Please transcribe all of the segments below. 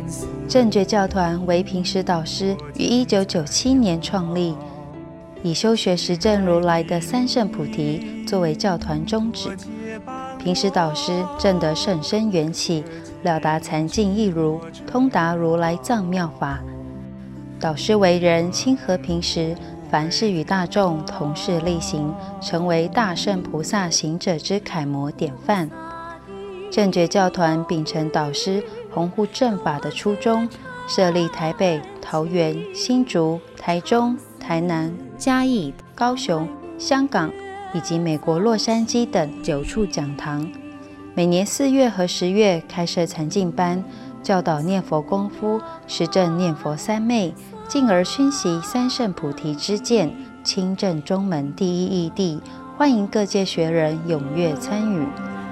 正觉教团为平时导师于1997年创立，以修学实证如来的三圣菩提作为教团宗旨。平时导师证得甚深缘起，了达禅境义如，通达如来藏妙法。导师为人亲和平时，凡事与大众同事力行，成为大圣菩萨行者之楷模典范。正觉教团秉承导师弘护正法的初衷，设立台北、桃园、新竹、台中、台南、嘉义、高雄、香港以及美国洛杉矶等9处讲堂。每年4月和10月开设禅净班，教导念佛功夫，实证念佛三昧，进而熏习三圣菩提之见，亲证中门第一义谛，欢迎各界学人踊跃参与。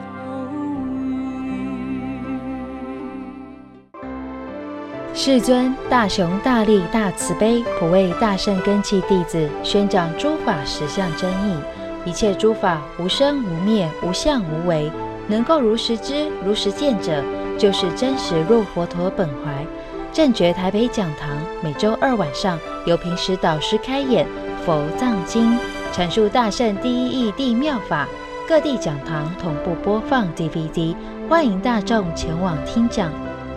世尊大雄大力大慈悲，普为大圣根器弟子，宣讲诸法实相真义。一切诸法无生无灭，无相无为，能够如实知如实见者，就是真实入佛陀本怀。正觉台北讲堂每周2晚上由平时导师开演佛藏经，阐述大圣第一义谛妙法，各地讲堂同步播放 DVD， 欢迎大众前往听讲。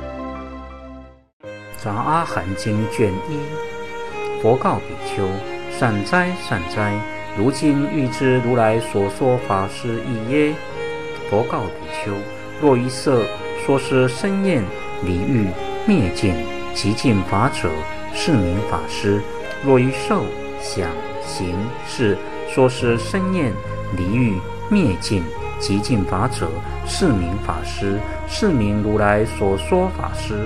杂阿含经卷1，佛告比丘：善哉善哉，如今欲知如来所说法是义耶？佛告比丘：若于色说是生厌离欲灭尽极尽法者，是名法师；若于受想行识说是生厌离欲灭尽极尽法者，是名法师，是名如来所说法师。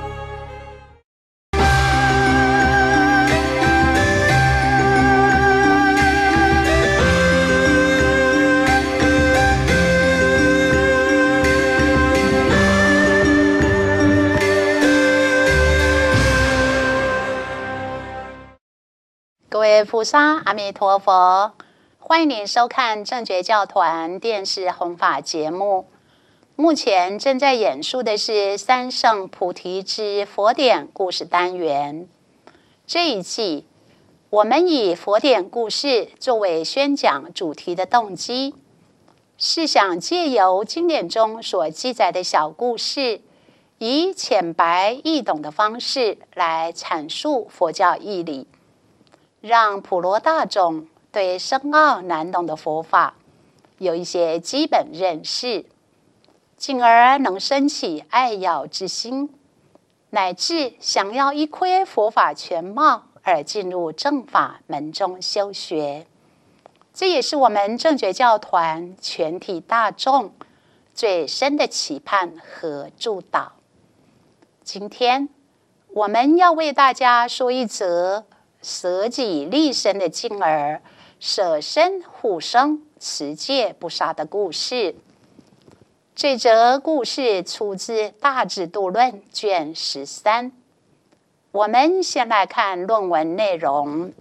各位菩萨，阿弥陀佛！欢迎您收看正觉教团电视弘法节目。目前正在演述的是三圣菩提之佛典故事单元。这一季，我们以佛典故事作为宣讲主题的动机，是想借由经典中所记载的小故事，以浅白易懂的方式来阐述佛教义理，让普罗大众对深奥难懂的佛法有一些基本认识，进而能生起爱要之心，乃至想要一窥佛法全貌而进入正法门中修学。这也是我们正觉教团全体大众最深的期盼和祝祷。今天我们要为大家说一则舍己立身的进而舍身护生持戒不杀的故事。这则故事出自《大智度论》卷13。我们先来看论文内容。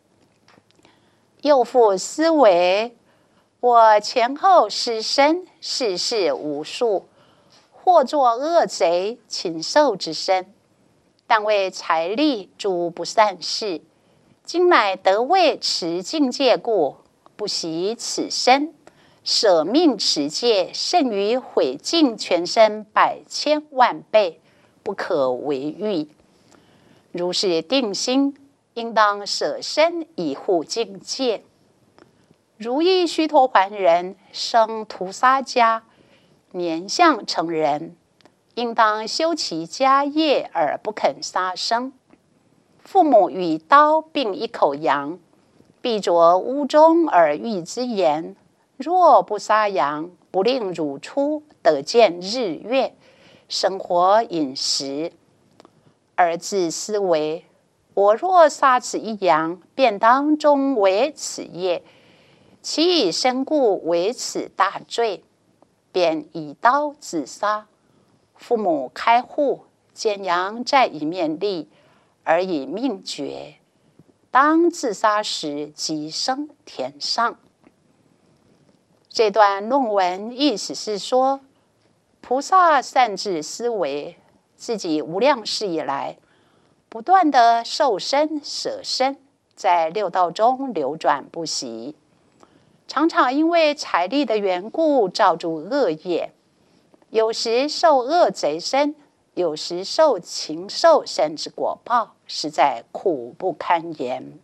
又复思维，我前后失身，世事无数，或作恶贼，禽兽之身，但为财力诸不善事，今乃得为持境界故，不惜此身，舍命持戒，胜于毁尽全身100千万倍，不可为喻。如是定心，应当舍身以护境界。如意须陀洹人生屠杀家，年相成人，应当修其家业而不肯杀生。父母与刀并一口羊，必着屋中而喻之言：若不杀羊，不令汝出，得见日月，生活饮食。而自思维，我若杀此一羊，便当终为此业，其以身故为此大罪，便以刀自杀。父母开户，见羊在一面立，而以命绝。当自杀时，即升天上。这段论文意思是说，菩萨善智思维， 自己无量世以来不断的受身舍身，在六道中流转不息，常常因为财力的缘故造诸恶业，有时受恶贼身，有时受禽兽身之果报，实在苦不堪言。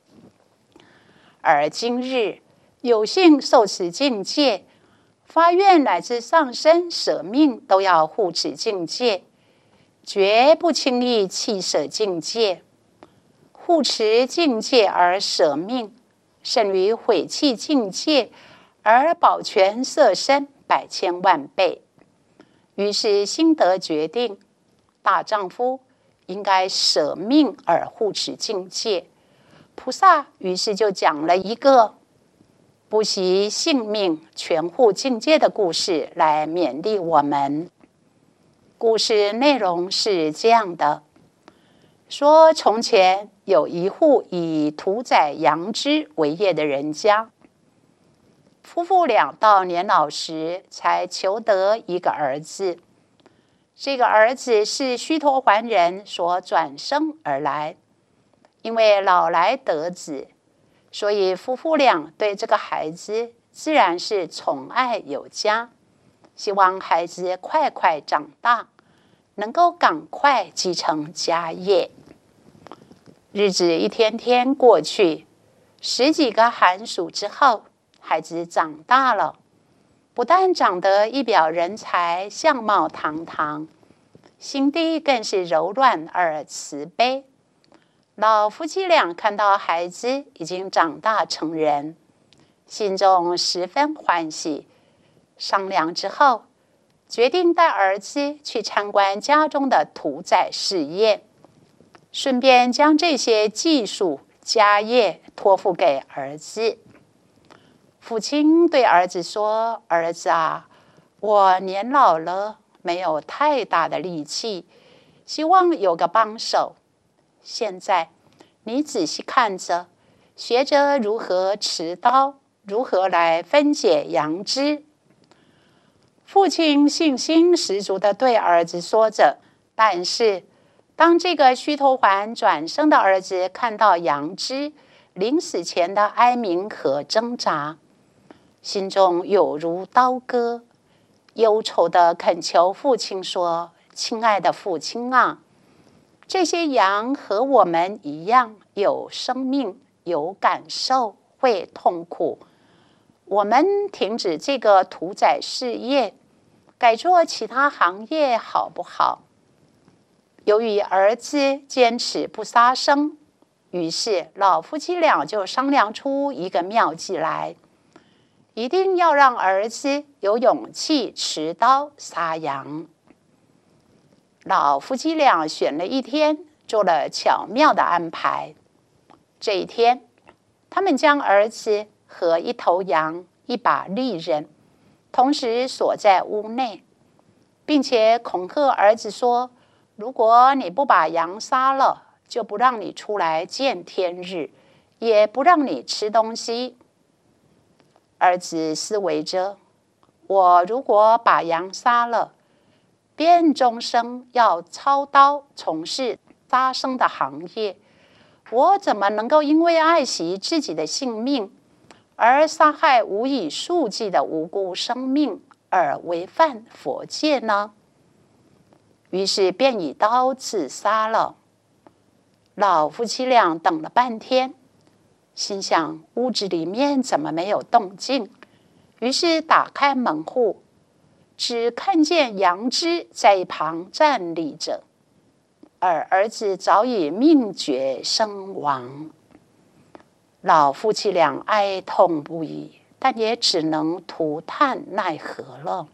而今日有幸受持境界，发愿乃至上身舍命都要护持境界，绝不轻易弃舍境界。护持境界而舍命，胜于毁弃境界而保全色身百千万倍。于是心得决定，大丈夫应该舍命而护持境界。菩萨于是就讲了一个不惜性命全护境界的故事来勉励我们。故事内容是这样的，说从前有一户以屠宰羊只为业的人家，夫妇俩到年老时才求得一个儿子。这个儿子是须陀洹人所转生而来，因为老来得子，所以夫妇俩对这个孩子自然是宠爱有加，希望孩子快快长大，能够赶快继承家业。日子一天天过去，10几个寒暑之后，孩子长大了，不但长得一表人才，相貌堂堂，心地更是柔软而慈悲。老夫妻俩看到孩子已经长大成人，心中十分欢喜。商量之后，决定带儿子去参观家中的屠宰事业，顺便将这些技术家业托付给儿子。父亲对儿子说：“儿子啊，我年老了，没有太大的力气，希望有个帮手。现在你仔细看着，学着如何持刀，如何来分解羊脂。”父亲信心十足地对儿子说着，但是当这个须陀洹转生的儿子看到羊脂临死前的哀鸣和挣扎，心中有如刀割，忧愁地恳求父亲说：“亲爱的父亲啊，这些羊和我们一样有生命，有感受，会痛苦。我们停止这个屠宰事业，改做其他行业好不好？”由于儿子坚持不杀生，于是老夫妻俩就商量出一个妙计来，一定要让儿子有勇气持刀杀羊。老夫妻俩选了一天，做了巧妙的安排。这一天，他们将儿子和一头羊、一把利刃同时锁在屋内，并且恐吓儿子说：“如果你不把羊杀了，就不让你出来见天日，也不让你吃东西。”儿子思维着：“我如果把羊杀了，便终生要操刀从事杀生的行业，我怎么能够因为爱惜自己的性命，而杀害无以数计的无辜生命，而违反佛戒呢？”于是便以刀自杀了。老夫妻俩等了半天，心想屋子里面怎么没有动静，于是打开门户，只看见羊脂在一旁站立着，而儿子早已命绝身亡。老夫妻俩哀痛不已，但也只能涂炭奈何了。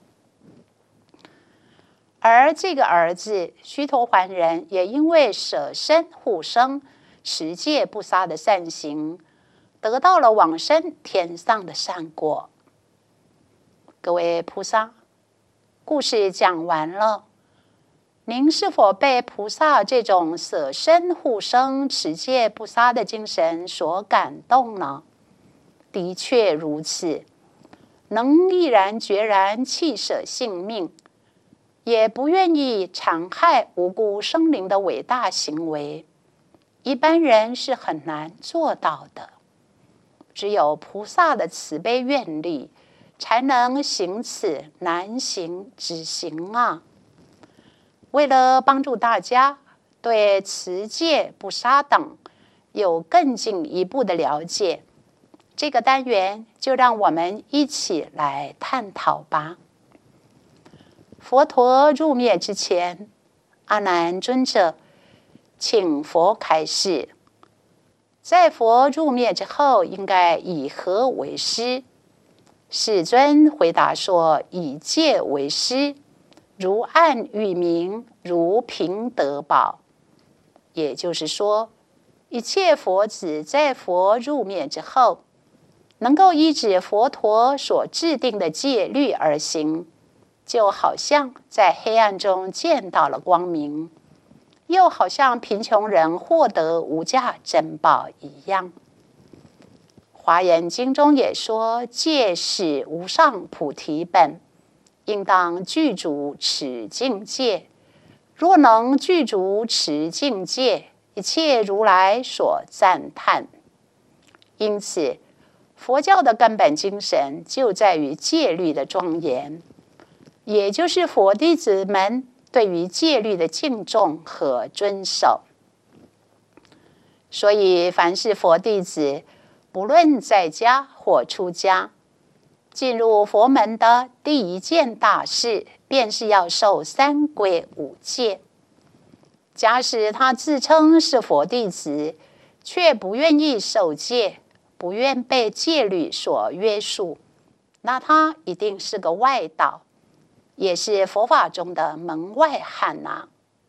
而这个儿子须陀洹人也因为舍身护生、持戒不杀的善行，得到了往生天上的善果。各位菩萨，故事讲完了，您是否被菩萨这种舍身护生、持戒不杀的精神所感动呢？的确如此，能毅然决然弃舍性命， 也不愿意残害无辜生灵的伟大行为，一般人是很难做到的。只有菩萨的慈悲愿力，才能行此难行之行啊！为了帮助大家对持戒、不杀等有更进一步的了解，这个单元就让我们一起来探讨吧。佛陀入灭之前，阿难尊者请佛开示，在佛入灭之后，应该以何为师？世尊回答说：以戒为师，如暗喻明，如瓶得宝。也就是说，一切佛子在佛入灭之后，能够依止佛陀所制定的戒律而行，就好像在黑暗中见到了光明，又好像贫穷人获得无价珍宝一样。华严经中也说，戒是无上菩提本，应当具足持净戒。若能具足持净戒，一切如来所赞叹。因此，佛教的根本精神就在于戒律的庄严，也就是佛弟子们对于戒律的敬重和遵守。所以，凡是佛弟子，不论在家或出家，进入佛门的第一件大事，便是要受三皈五戒。假使他自称是佛弟子，却不愿意受戒，不愿被戒律所约束，那他一定是个外道，也是佛法中的门外汉啊。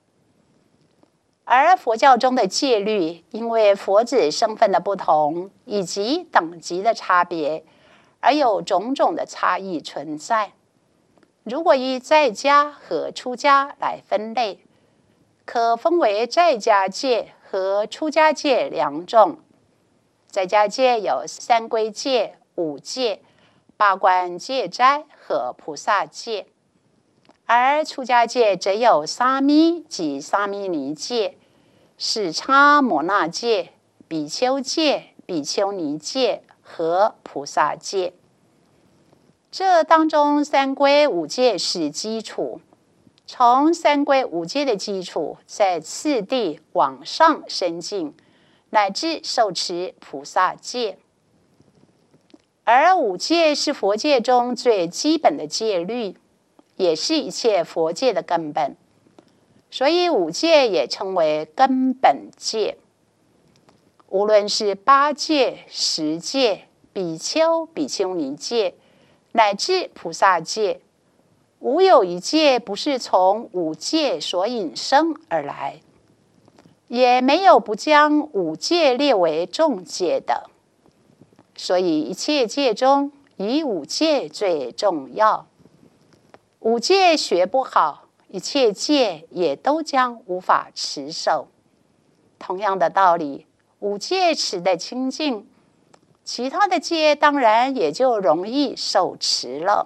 而佛教中的戒律，因为佛子身份的不同以及等级的差别，而有种种的差异存在。如果以在家和出家来分类，可分为在家戒和出家戒两种。在家戒有三皈戒、五戒、八关戒斋和菩萨戒，而出家戒则有沙弥及沙弥尼戒、视叉摩那戒、比丘戒、比丘尼戒和菩萨戒。这当中三皈五戒是基础，从三皈五戒的基础，再次第往上升进，乃至受持菩萨戒。而五戒是佛戒中最基本的戒律，也是一切佛戒的根本，所以五戒也称为根本戒。无论是八戒、十戒、比丘、比丘尼戒，乃至菩萨戒，无有一戒不是从五戒所引生而来，也没有不将五戒列为重戒的。所以一切戒中，以五戒最重要。五戒学不好，一切戒也都将无法持守。同样的道理，五戒持得清净，其他的戒当然也就容易受持了。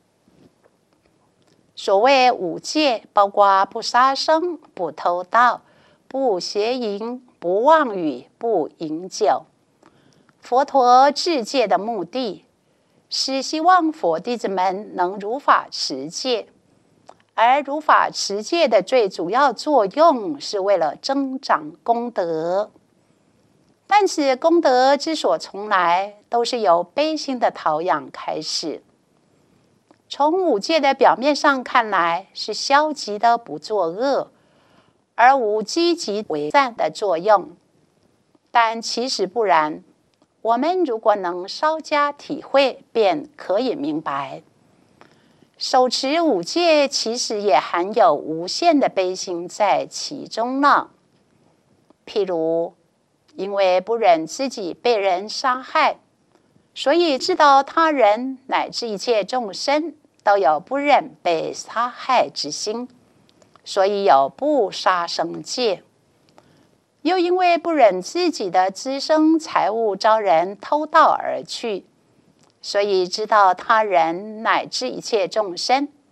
所谓五戒，包括不杀生、不偷盗、不邪淫、不妄语、不饮酒。佛陀制戒的目的，是希望佛弟子们能如法持戒，而如法持戒的最主要作用，是为了增长功德。但此功德之所从来，都是由悲心的陶养开始。从五戒的表面上看来，是消极的不作恶，而无积极为善的作用。但其实不然，我们如果能稍加体会，便可以明白，手持五戒其实也含有无限的悲心在其中呢。譬如，因为不忍自己被人杀害，所以知道他人乃至一切众生都有不忍被杀害之心，所以有不杀生戒。又因为不忍自己的资生财物遭人偷盗而去，所以知道他人乃至一切众生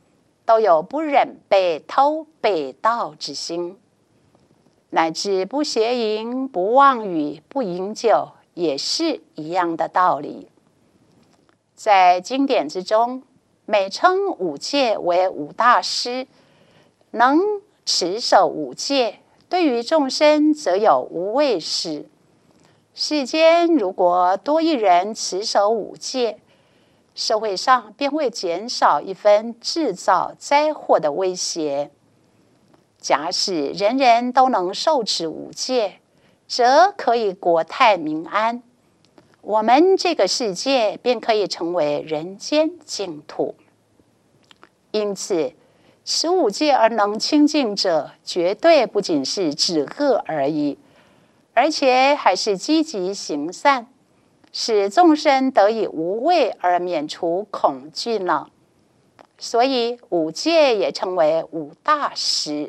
都有不忍被偷被盗之心，乃至不邪淫、不妄语、不饮酒，也是一样的道理。在经典之中，每称五戒为五大师，能持守五戒，对于众生则有无畏施。世间如果多一人持守五戒，社会上便会减少一分制造灾祸的威胁。假使人人都能受持五戒，则可以国泰民安，我们这个世界便可以成为人间净土。因此，持五戒而能清净者，绝对不仅是止恶而已，而且还是积极行善，使众生得以无畏而免除恐惧呢。所以五戒也称为五大师。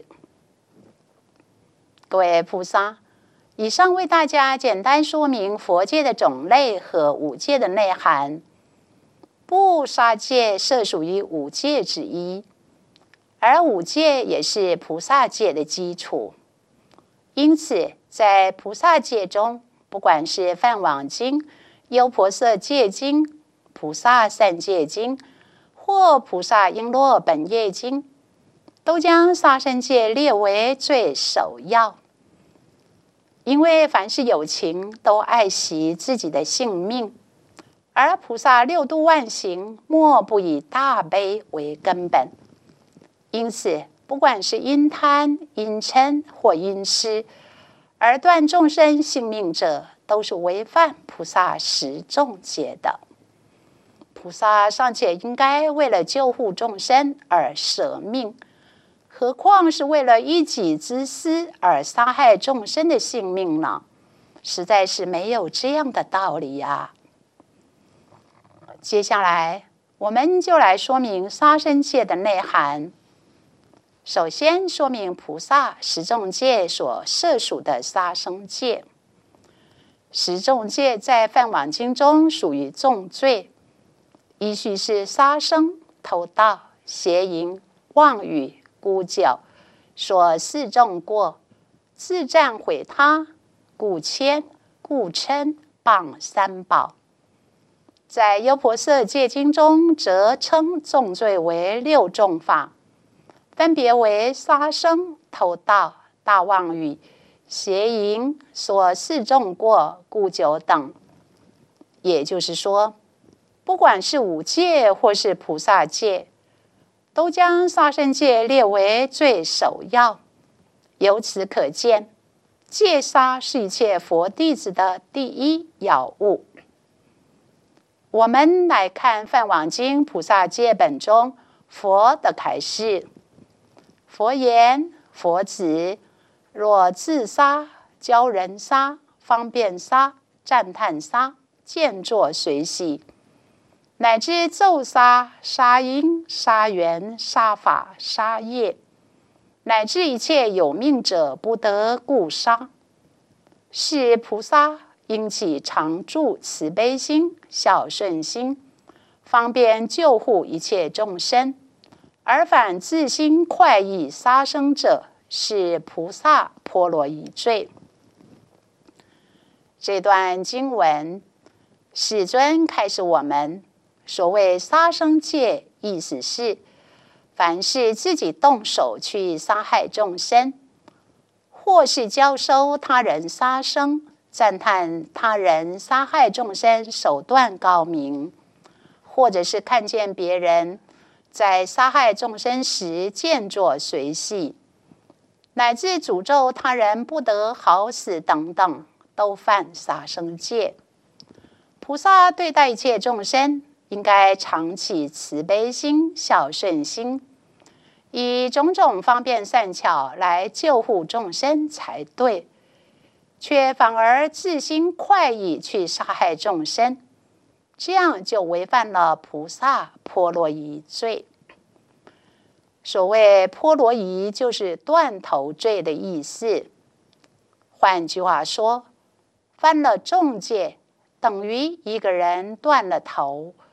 各位菩萨，以上为大家简单说明佛戒的种类和五戒的内涵。不杀戒设属于五戒之一，而五戒也是菩萨戒的基础。因此，在菩萨戒中，不管是《梵网经》、《优婆塞戒经》、《菩萨三戒经》或《菩萨璎珞本业经》，都将杀生戒列为最首要。因为凡是有情都爱惜自己的性命，而菩萨六度万行，莫不以大悲为根本。因此，不管是因贪、因嗔或因施而断众生性命者，都是违反菩萨十重戒的。菩萨尚且应该为了救护众生而舍命，何况是为了一己之私而杀害众生的性命呢？实在是没有这样的道理啊。接下来，我们就来说明杀生戒的内涵。首先说明菩萨十重戒所摄属的杀生戒。十重戒在《梵网经》中属于重罪，依序是杀生、偷盗、邪淫、妄语、沽酒、说四重过、自占毁他、故迁、故嗔、谤三宝。在《优婆塞戒经》中，则称重罪为六重法，分别为杀生、偷盗、大妄语、邪淫、说四重过、沽酒等。也就是说，不管是五戒或是菩萨戒，都将杀生戒列为最首要。由此可见，戒杀是一切佛弟子的第一要务。我们来看《梵网经》菩萨戒本中佛的开示。佛言：佛子，若自杀、教人杀、方便杀、赞叹杀、见作随喜，乃至咒杀、杀因、杀缘、杀法、杀业，乃至一切有命者不得故杀，是菩萨应起常住慈悲心、孝顺心，方便救护一切众生，而反自心快意杀生者，是菩萨波罗夷罪。这段经文，世尊开示我们，所谓杀生戒，意思是凡是自己动手去杀害众生，或是教授他人杀生，赞叹他人杀害众生手段高明，或者是看见别人在杀害众生时见作随喜，乃至诅咒他人不得好死等等，都犯杀生戒。菩萨对待一切众生，应该常起慈悲心、孝顺心，以种种方便善巧来救护众生才对，却反而自心快意去杀害众生，这样就违反了菩萨波罗夷罪。所谓波罗夷，就是断头罪的意思。换句话说，犯了重戒，等于一个人断了头，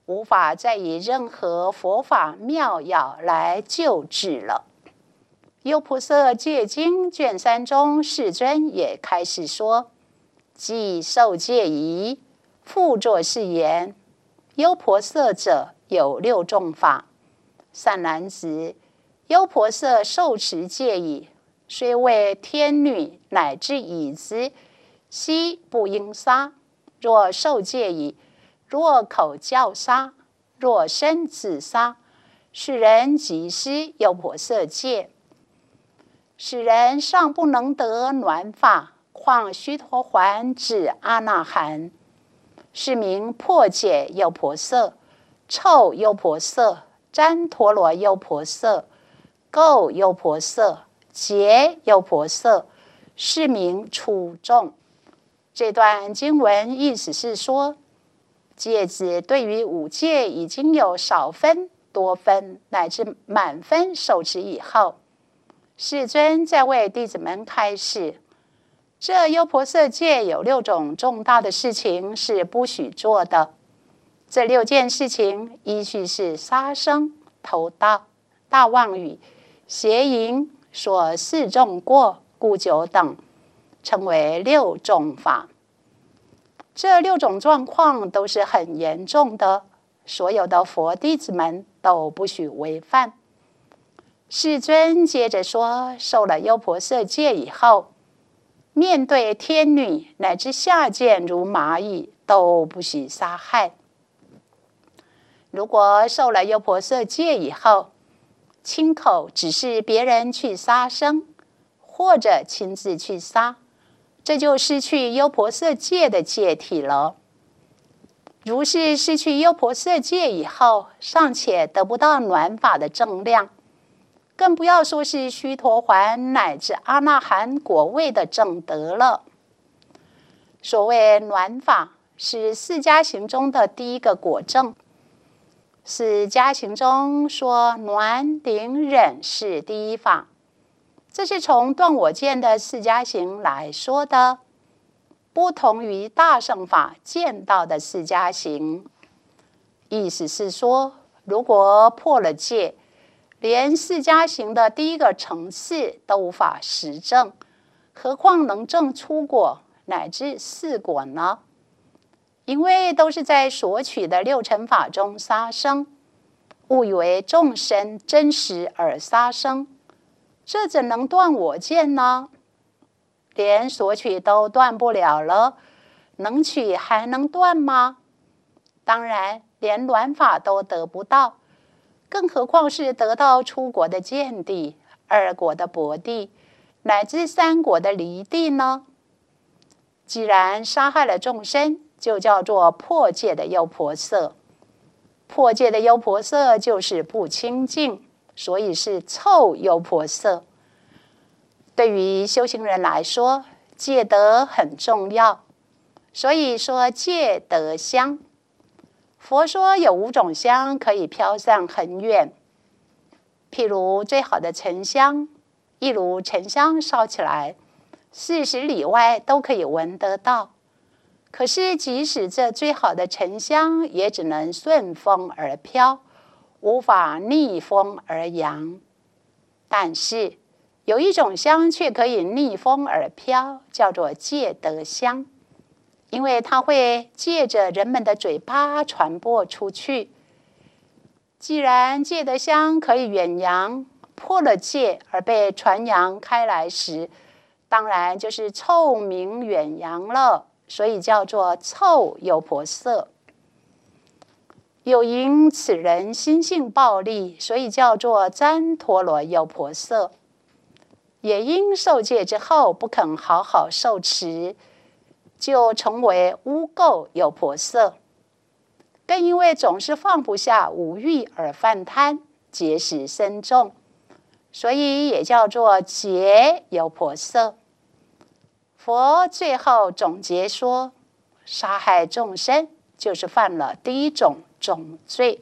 无法再以任何佛法妙药来救治了。优婆塞戒经卷3中，世尊也开始说：既受戒仪，复作是言：优婆塞者有6种法。善男子，优婆塞受持戒已，虽为天女乃至已子，悉不应杀。若受戒已，若口教杀，若身自杀，是人即失优婆塞戒。使人尚不能得暖法，况须陀洹至阿那含，是名破戒优婆塞、臭优婆塞、旃陀罗优婆塞、垢优婆塞、洁优婆塞，是名初众。这段经文意思是说，戒子对于5戒已经有少分、多分乃至满分受持以后，世尊在为弟子们开示，这优婆塞戒有6种重大的事情是不许做的。这6件事情依序是杀生、偷盗、大妄语、邪淫、所4种过、故酒等，称为6种法。这6种状况都是很严重的，所有的佛弟子们都不许违犯。世尊接着说，受了优婆塞戒以后，面对天女乃至下贱如蚂蚁，都不许杀害。如果受了优婆塞戒以后，亲口指示别人去杀生，或者亲自去杀，这就失去优婆塞戒的戒体了。如是失去优婆塞戒以后，尚且得不到暖法的正量，更不要说是须陀洹乃至阿那含果位的正德了。所谓暖法，是4加行中的第1个果证。4加行中说暖顶忍是第1法，这是从断我见的4加行来说的，不同于大乘法见到的4加行。意思是说，如果破了戒，连4加行的第1个层次都无法实证，何况能证出果乃至4果呢？因为都是在所取的6尘法中杀生，误以为众生真实而杀生，这怎能断我见呢？连所取都断不了了，能取还能断吗？当然，连暖法都得不到，更何况是得到出国的见地、2果的薄地，乃至3果的离地呢？既然杀害了众生，就叫做破戒的优婆塞。破戒的优婆塞就是不清净，所以是臭优婆塞。对于修行人来说，戒德很重要，所以说戒德香。佛说有5种香可以飘散很远，譬如最好的沉香，一炉沉香烧起来，40里外都可以闻得到。可是即使这最好的沉香，也只能顺风而飘，无法逆风而扬。但是有一种香却可以逆风而飘，叫做戒德香。因为它会借着人们的嘴巴传播出去。既然戒德香可以远扬，破了戒而被传扬开来时，当然就是臭名远扬了，所以叫做臭优婆塞。又因此人心性暴戾，所以叫做旃陀罗优婆塞。也因受戒之后不肯好好受持，就成为污垢优婆塞。更因为总是放不下五欲而犯贪，结使深重，所以也叫做结优婆塞。佛最后总结说，杀害众生就是犯了第1种重罪。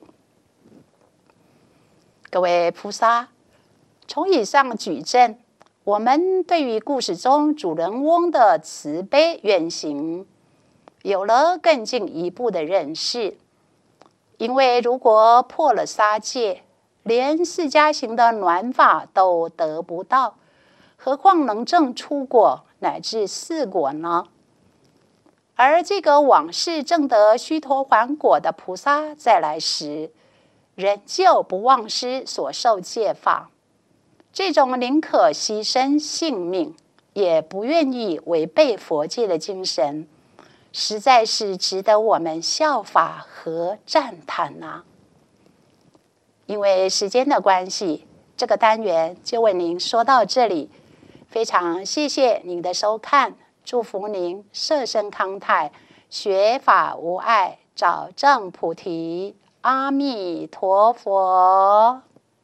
各位菩萨，从以上举证，我们对于故事中主人翁的慈悲愿行有了更进一步的认识。 因为如果破了杀戒，连释迦行的暖法都得不到，何况能证出果乃至四果呢？而这个往世证得须陀洹果的菩萨再来时，仍旧不忘失所受戒法，这种宁可牺牲性命也不愿意违背佛戒的精神，实在是值得我们效法和赞叹啊！因为时间的关系，这个单元就为您说到这里。非常谢谢您的收看，祝福您色身康泰，学法无碍，找正菩提。阿弥陀佛。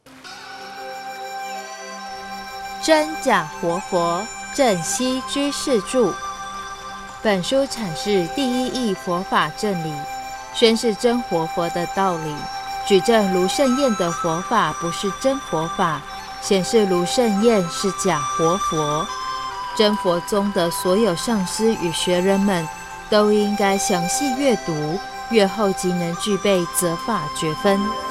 真假活佛正西居士著。本书阐释第一义佛法正理，宣示真活佛的道理，举证卢胜彦的佛法不是真佛法，显示卢胜彦是假活佛。真佛宗的所有上师与学人们都应该详细阅读，阅后即能具备择法觉分。